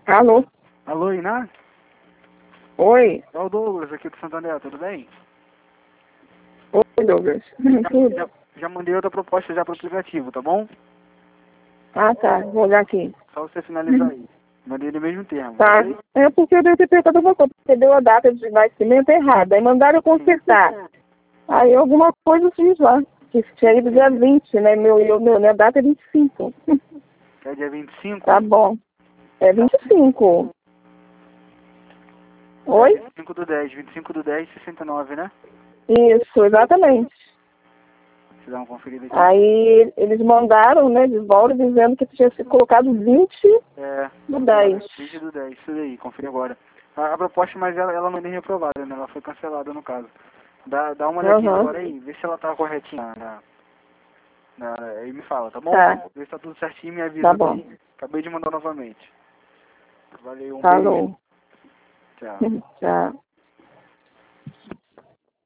Alô? Alô, Iná? Oi? É o Douglas aqui do Santander, tudo bem? Oi, Douglas. Tudo? Já mandei outra proposta já pro aplicativo, tá bom? Ah, tá. Vou olhar aqui. Só você finalizar aí. Mandei no mesmo termo, Tá. ok? É porque eu devo ter perguntado a você, porque deu a data de nascimento errada. Aí mandaram eu consertar. Aí alguma coisa eu fiz lá. Que tinha ido dia 20, né? Minha data é 25. É dia 25? Tá bom. É 25. Oi? 25/10, 69, né? Isso, exatamente. Deixa eu dar uma conferida aqui. Aí eles mandaram, né, de volta, dizendo que tinha sido colocado 20 É, do 10. 20/10, isso daí, confere agora. A proposta, mas ela não é nem reprovada, né? Ela foi cancelada no caso. Dá uma olhadinha Aham. agora aí, vê se ela tá corretinha. Aí me fala, tá bom? Tá. Vê se tá tudo certinho e me avisa Tá bom. daí. Acabei de mandar novamente. Valeu, um beijo. Falou. Tchau. Tchau.